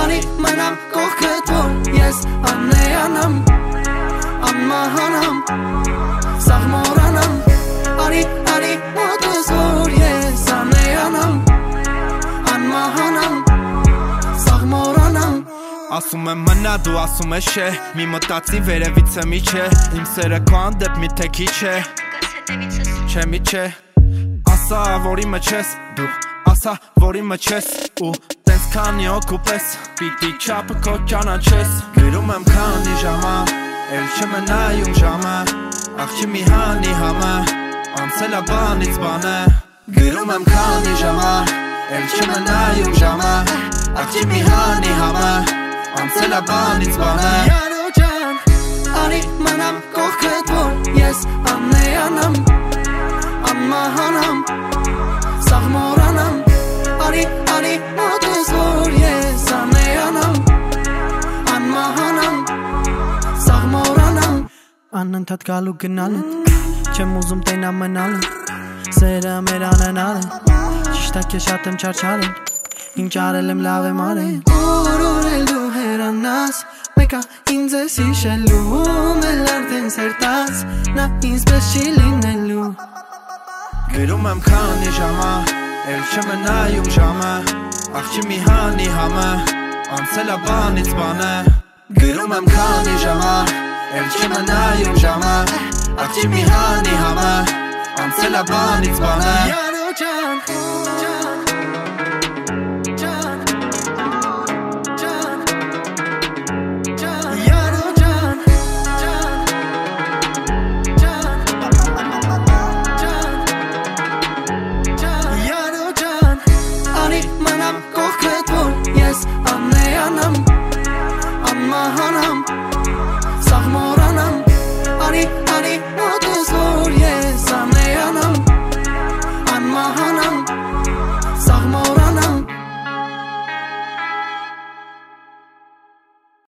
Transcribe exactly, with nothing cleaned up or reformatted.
Արի մնամ կողքդ, որ ես անեանամ, անմահանամ, սաղ մորանամ, արի, արի մոտս, որ ես անեանամ, անմահանամ, սաղ մորանամ Ասում եմ մնա դու ասում ես չէ Մի մտածի վերևից է մի չէ Իմ սերը քո հանդեպ մի թե քիչ է Չէ մի չէ Ասա որ իմը չես դու Ասա որ իմը չես ու տենց քանի օքու պես Պիտի չափը քո ճանաչես Գրում եմ քանի ժամա Էլ չեմ նայում ժամը Աղջի մի հանի համը Անցել է բանից բանը Գրում եմ քանի ժամա Էլ չեմ նայում ժամը Աղջի մի հանի համը Անցել է բանից բանը Յարո ջան, արի մնամ կողքդ, որ ես անեանամ, անմահանամ, սաղ մորանամ Արի, արի մոտս, որ ես անեանամ, անմահանամ, սաղ մորանամ Անընդհատ գալու գնալը Չեմ ուզում տենա մնալը Սերը մեր անենալ է Ճիշտ է քեզ շատ եմ չարչարել Ինչ արել եմ լավ եմ արել Ուր ուր էլ դու հերանաս Մեկա ինձ ես իշելու Էլ արդեն սերտաց Նա ինձ պես չի լինելու Գրում եմ քանի ժամա Էլ չեմ նայում ժամը Աղջի մի հանի համը Անցել է բանից բանը Գրում եմ քանի ժամա Էլ չեմ նայում ժամը Աղջի մի հանի համը Անցել է բանից բանը Յարո ջան, ջան Կողքդ, որ ես անեանամ, անմահանամ, սաղ մորանամ Արի, արի մոտս, որ ես անեանամ, անմահանամ